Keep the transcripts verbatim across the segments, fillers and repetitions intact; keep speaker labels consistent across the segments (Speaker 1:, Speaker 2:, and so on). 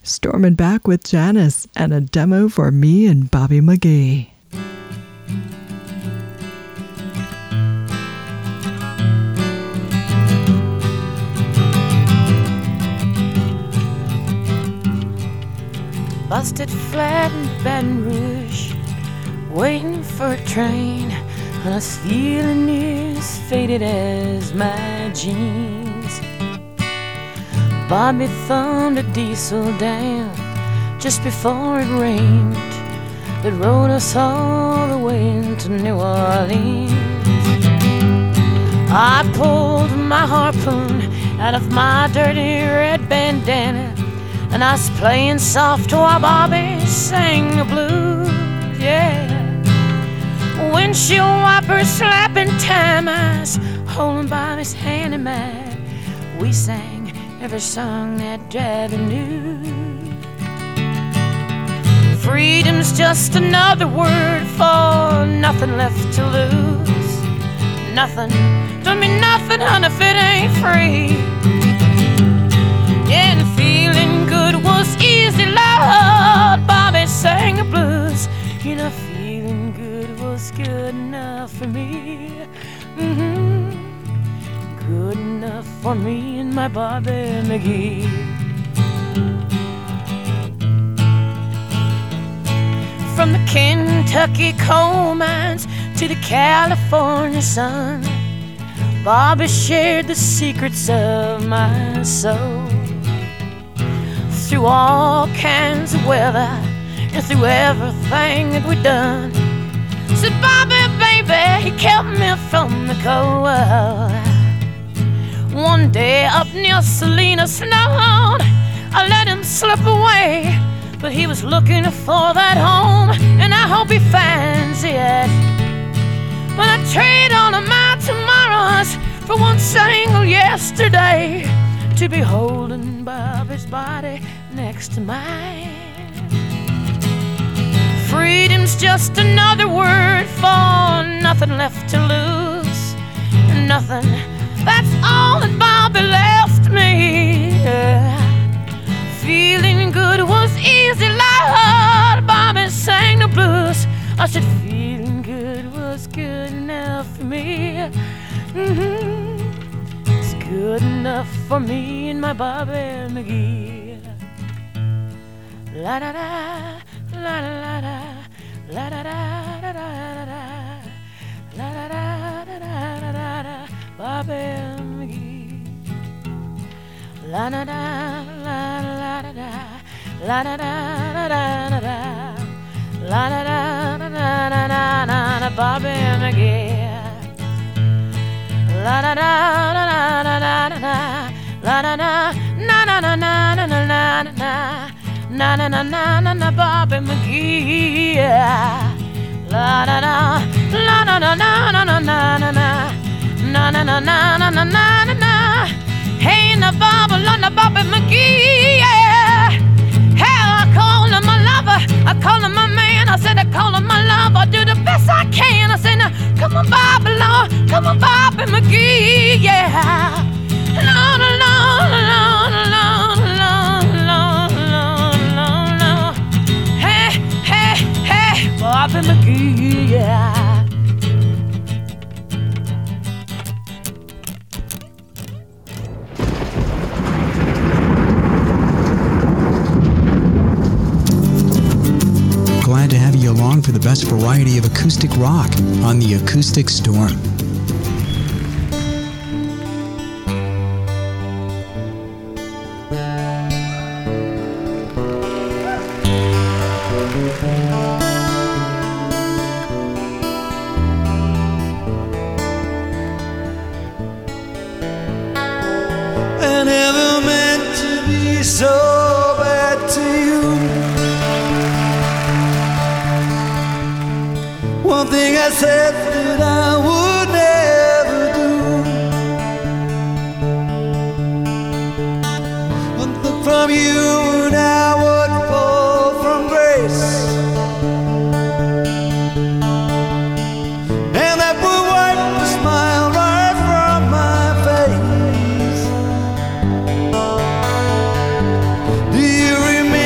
Speaker 1: Storming back with Janice and a demo for me and Bobby McGee.
Speaker 2: Busted flat in Baton Rouge, waiting for a train, and I was feeling as faded as my jeans. Bobby thumbed a diesel down just before it rained. It rode us all the way into New Orleans. I pulled my harpoon out of my dirty red bandana, and I was playing soft while Bobby sang the blues, yeah. Windshield wipers slapping time, I was holding Bobby's hand in mine. We sang every song that Daddy knew. Freedom's just another word for nothing left to lose. Nothing, don't mean nothing, honey, if it ain't free. Yeah, and feeling good was easy, Lord. Bobby sang the blues. You know, feeling good was good enough for me. Mm-hmm. Good enough for me and my Bobby McGee. From the Kentucky coal mines to the California sun, Bobby shared the secrets of my soul. Through all kinds of weather and through everything that we'd done, said Bobby, baby, he kept me from the cold. One day up near Salina Snow, I let him slip away, but he was looking for that home, and I hope he finds it. But I trade all of my tomorrows for one single yesterday, to be holding Bobby's body next to mine. Freedom's just another word for nothing left to lose. Nothing, that's all that Bobby left me. Yeah. Feeling good was easy, Lord. Bobby sang the blues. I said feeling good was good enough for me. Mm-hmm. Good enough for me and my Bobby McGee. La da da, la da la da, la da da da da da, la da da da da da da, Bobby McGee. La da da, la da da da, la da da da da da, la da da da da da da da, Bobby McGee. La da da da da da da da, la da da, na na na na na na na na na na na na na, Bobby McGee. La da da, la da da na na na na na na na na na na na na na na. Hey, na Bobby, na Bobby McGee. Hell, I call him my lover, I call him my man. I said I call him my love. I do the best I can. I said now, come on, Bobby, Lord, come on, Bobby McGee, yeah. Lord, Lord, Lord, Lord, Lord, Lord, Lord, Lord, Lord. Hey, hey, hey, Bobby McGee, yeah.
Speaker 3: Glad to have you along for the best variety of acoustic rock on the Acoustic Storm.
Speaker 4: I never meant to be so bad to you. One thing I said that I would never do. One look from you and I would fall from grace, and that would wipe the smile right from my face. Do you remember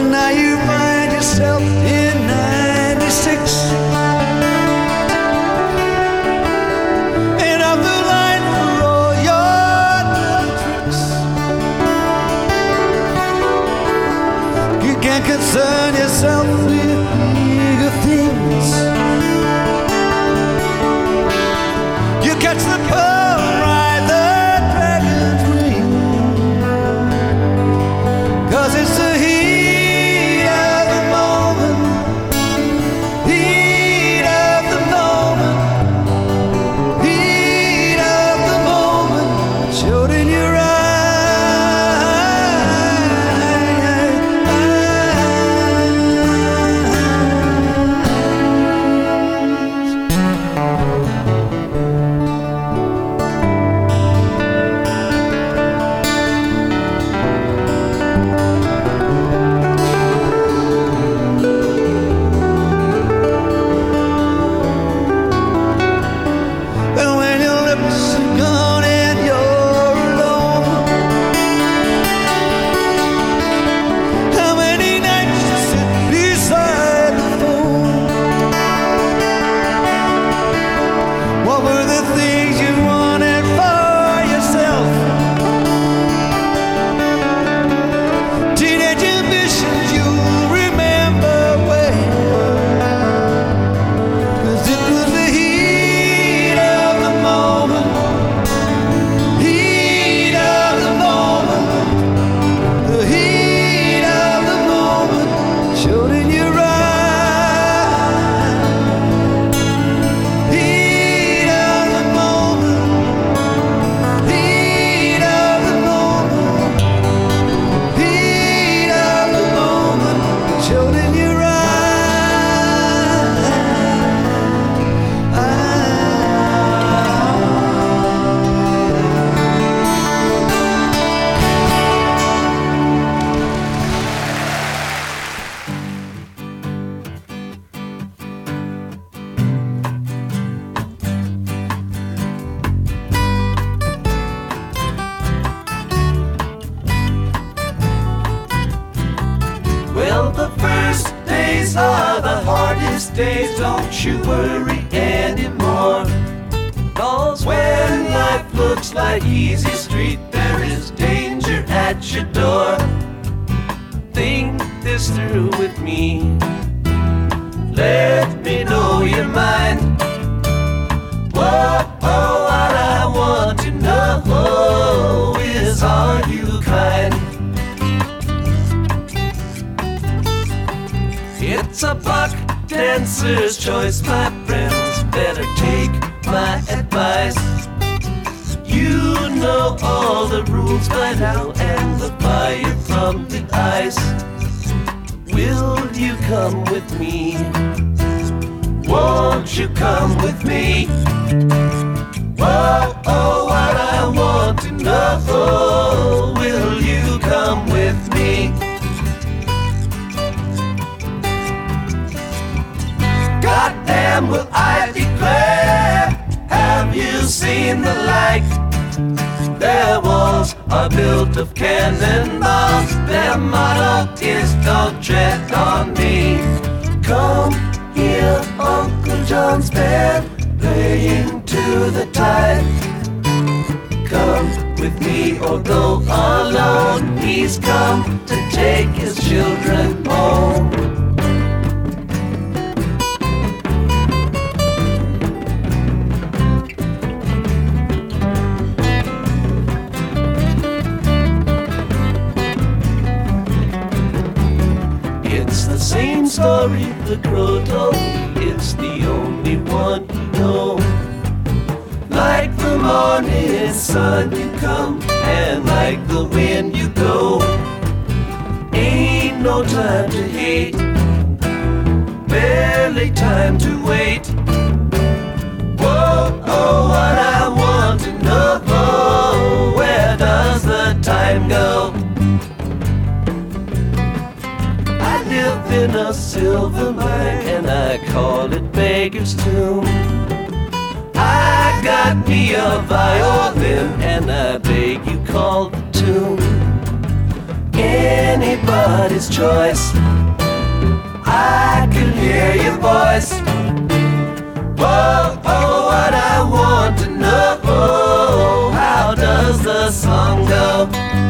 Speaker 4: and now you find yourself in ninety-six. And off the line for all your little tricks. You can't concern yourself with bigger things. You catch the pearl and ride the dragon's wing. 'Cause it's the heat of the moment, heat of the moment, heat of the moment, showed in your
Speaker 5: days, don't you worry anymore. 'Cause when life looks like easy street, there is danger at your door. Think this through with me. Let me know your mind. Whoa, oh, what I want to know is, are you kind? It's a buck dancer's choice, my friends, better take my advice. You know all the rules by now, and the fire from the ice. Will you come with me? Won't you come with me? Whoa, oh, what I want to know, will you come with me? Goddamn, will I declare, have you seen the like? Their walls are built of cannonballs, their motto is don't tread on me. Come here, Uncle John's band, playing to the tide. Come with me or go alone, he's come to take his children home. Same story the crow told me, it's the only one you know. Like the morning sun you come, and like the wind you go. Ain't no time to hate, barely time to wait. Whoa, oh, what I want to know, where does the time go? In a silver mine, and I call it Beggar's Tomb. I got me a violin, and I beg you call the tune. anybody's choice. I can hear your voice. Whoa, oh, what I want to know, how does the song go?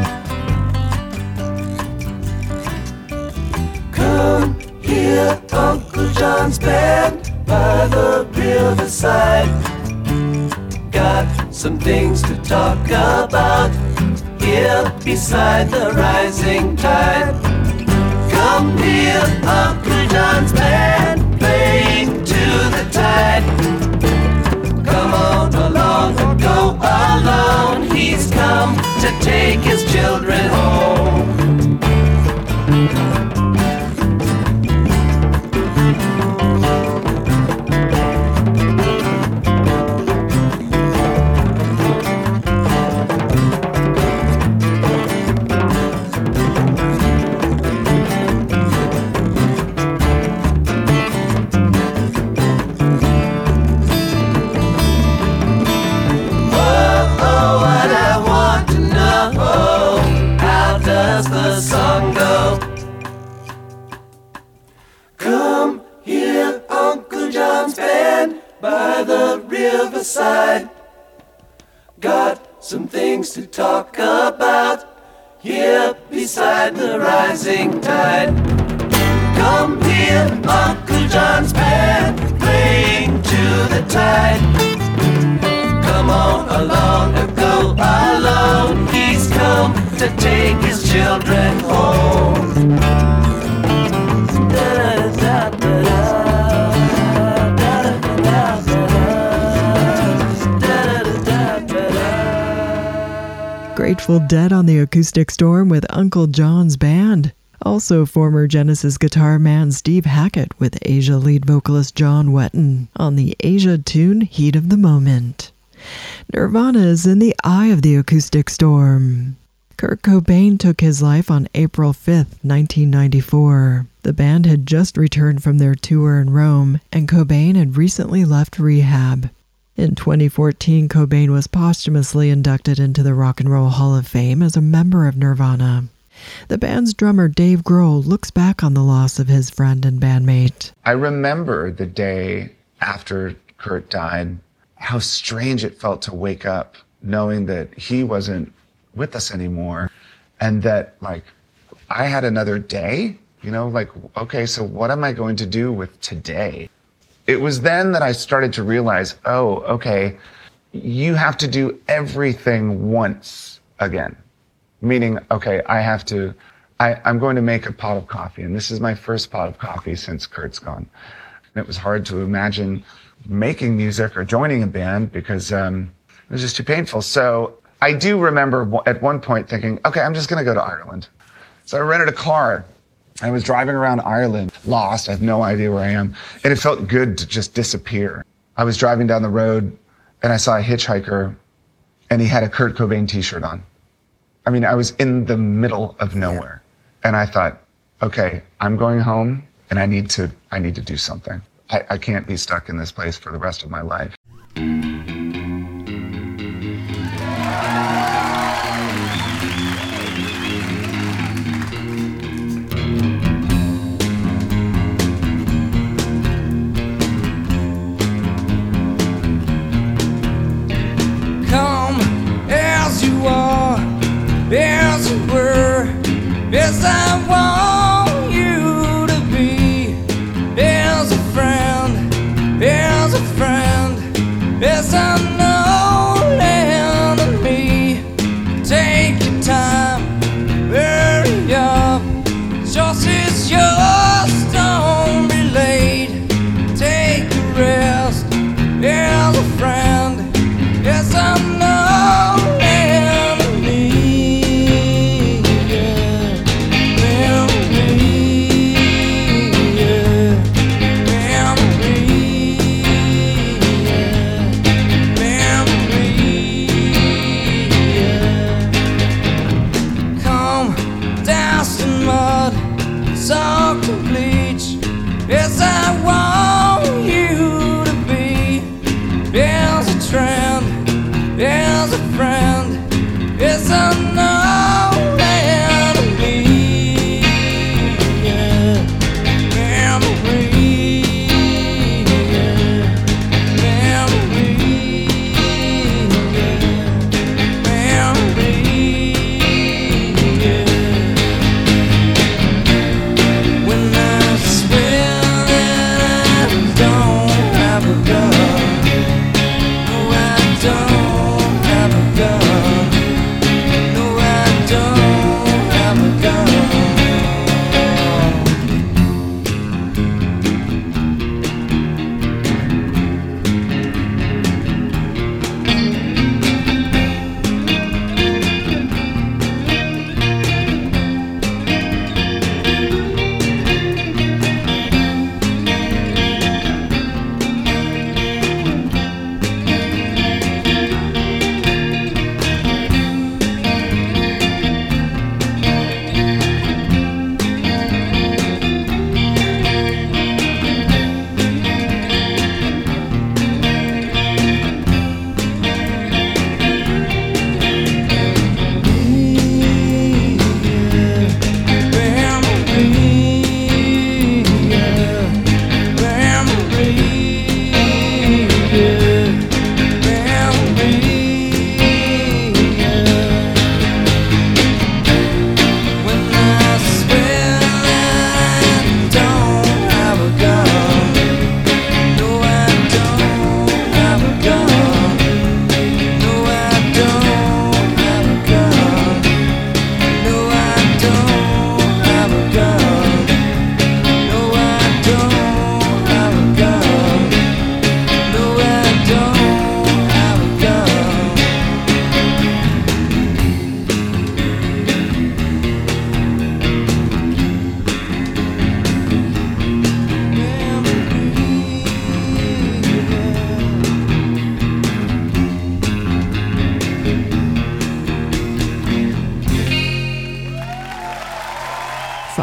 Speaker 5: Come hear Uncle John's band by the riverside. Got some things to talk about here beside the rising tide. Come hear Uncle John's band playing to the tide. Come on along and go alone. He's come to take his children home. Riverside. Got some things to talk about here beside the rising tide. Come hear Uncle John's band playing to the tide. Come on along and go alone. He's come to take his children home. Da-da-da-da-da.
Speaker 1: Grateful Dead on the Acoustic Storm with Uncle John's Band. Also former Genesis guitar man Steve Hackett with Asia lead vocalist John Wetton on the Asia tune Heat of the Moment. Nirvana is in the eye of the acoustic storm. Kurt Cobain took his life on April fifth, nineteen ninety-four. The band had just returned from their tour in Rome, and Cobain had recently left rehab. In twenty fourteen, Cobain was posthumously inducted into the Rock and Roll Hall of Fame as a member of Nirvana. The band's drummer Dave Grohl looks back on the loss of his friend and bandmate.
Speaker 6: I remember the day after Kurt died, how strange it felt to wake up knowing that he wasn't with us anymore, and that, like, I had another day, you know, like, okay, so what am I going to do with today? It was then that I started to realize, oh, okay, you have to do everything once again. Meaning, okay, I have to, I, I'm going to make a pot of coffee, and this is my first pot of coffee since Kurt's gone. And it was hard to imagine making music or joining a band because um, it was just too painful. So I do remember at one point thinking, okay, I'm just going to go to Ireland. So I rented a car. I was driving around Ireland, lost, I have no idea where I am, and it felt good to just disappear. I was driving down the road, and I saw a hitchhiker, and he had a Kurt Cobain t-shirt on. I mean, I was in the middle of nowhere, and I thought, okay, I'm going home, and I need to, I need to do something. I, I can't be stuck in this place for the rest of my life.
Speaker 4: As you were, as I want you to be, as a friend, as a friend, as an old enemy. Take your time, hurry up, just as yours, don't be late. Take a rest, as a friend, as an old enemy.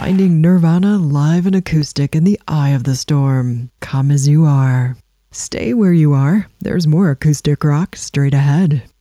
Speaker 1: finding Nirvana live and acoustic in the eye of the storm. Come as you are. Stay where you are. There's more acoustic rock straight ahead.